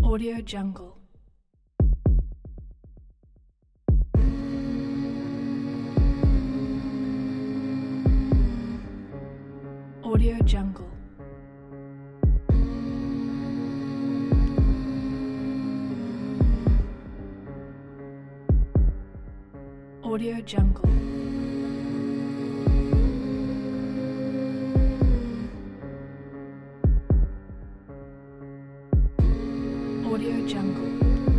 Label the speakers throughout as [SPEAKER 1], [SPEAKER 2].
[SPEAKER 1] Audio Jungle. Audio Jungle. Audio Jungle. Audio Jungle.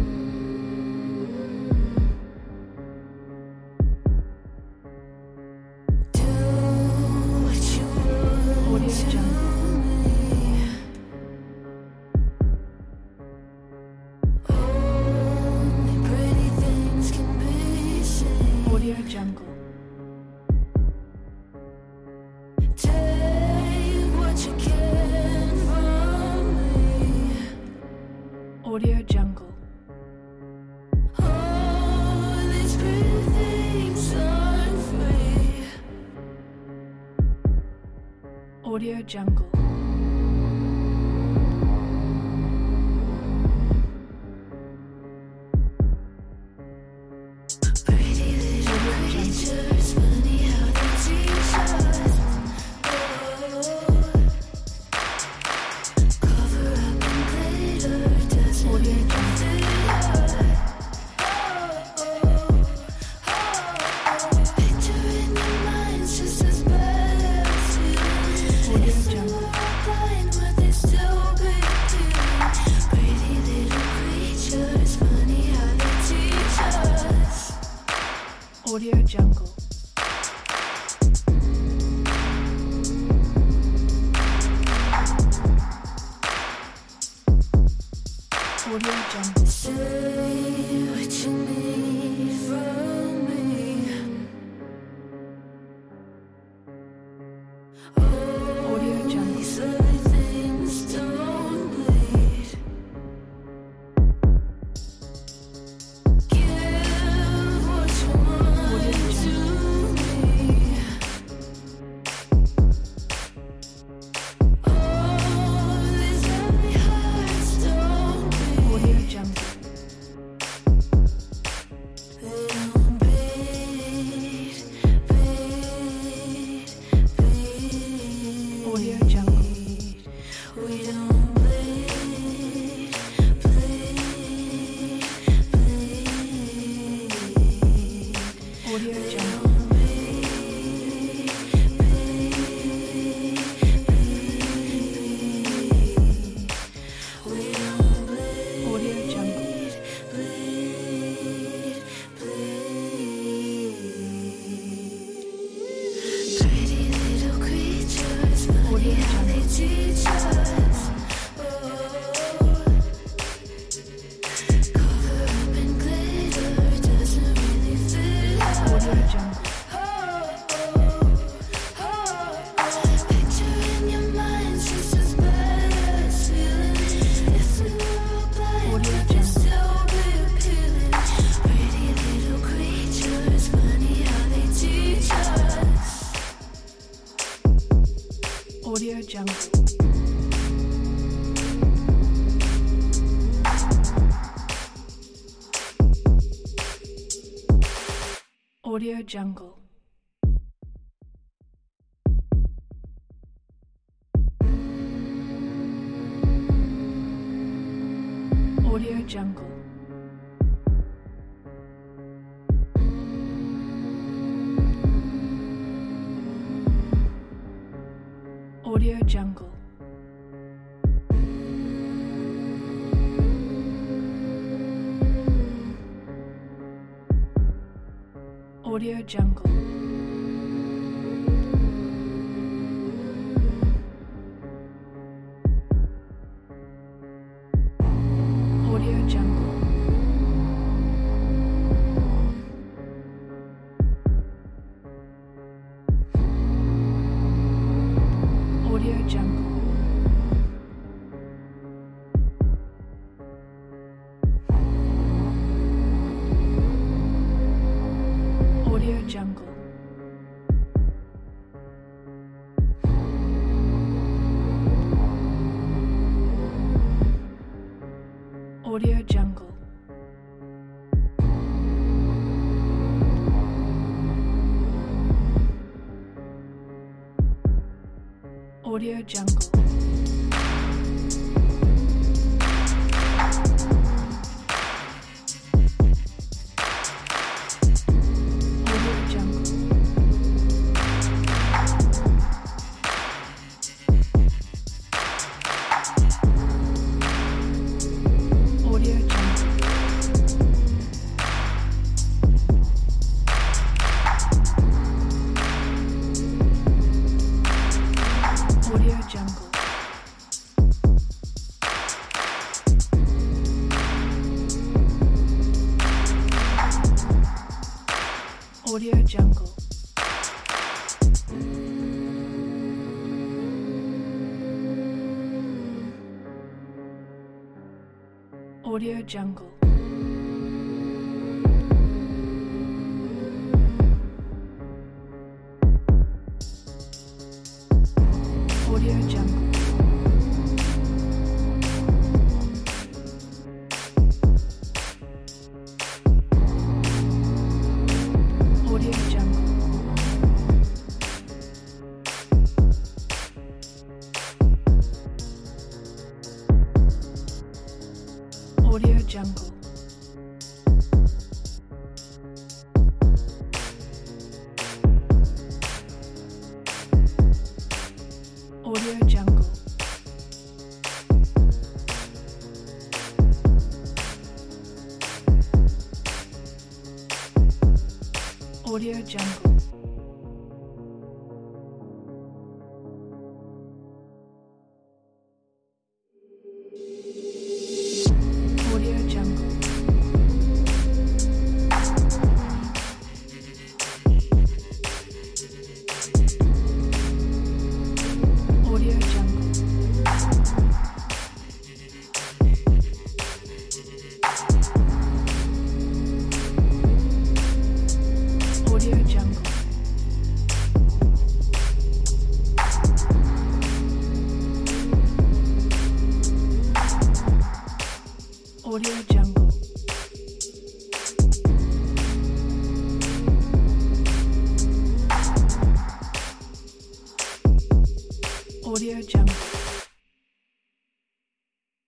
[SPEAKER 1] Audio Jungle.
[SPEAKER 2] Take what you can from me.
[SPEAKER 1] Audio Jungle.
[SPEAKER 2] All these pretty things are free.
[SPEAKER 1] Audio Jungle.
[SPEAKER 2] Pretty little creatures, funny how they teach us. Cover up and glitter, doesn't make you feel. Picture in your mind's just as bad as you. If we were all blind, would they still be feeling? Pretty little creatures, funny how they teach us.
[SPEAKER 1] Audio Jungle. Audio Jungle.
[SPEAKER 2] Say what you need from me.
[SPEAKER 1] Audio Jungle.
[SPEAKER 2] These other things don't bleed. Give what you want to me. Oh, these heavy hearts don't bleed.
[SPEAKER 1] Audio Jungle.
[SPEAKER 2] They don't bleed, bleed, bleed.
[SPEAKER 1] Audio Jungle.
[SPEAKER 2] We don't bleed, bleed, bleed.
[SPEAKER 1] Audio Jungle.
[SPEAKER 2] We don't bleed,
[SPEAKER 1] Audio Jungle.
[SPEAKER 2] bleed, bleed. Pretty little creatures, funny how they teach us. Cover up in glitter, doesn't really fit.
[SPEAKER 1] Audio Jungle.
[SPEAKER 2] Picture in your mind's just as bad as feeling. If we were all blind, would they still be appealing? Pretty little creatures, funny how they teach us.
[SPEAKER 1] Audio Jungle. Audio Jungle. Audio Jungle. Audio Jungle. Audio Jungle. Audio Jungle. Audio Jungle. Audio Jungle. Audio Jungle. Audio Jungle. Audio Jungle. Audio Jungle. Audio Jungle. Audio Jungle. Audio Jungle. Audio Jungle. Audio Jungle. Audio Jungle.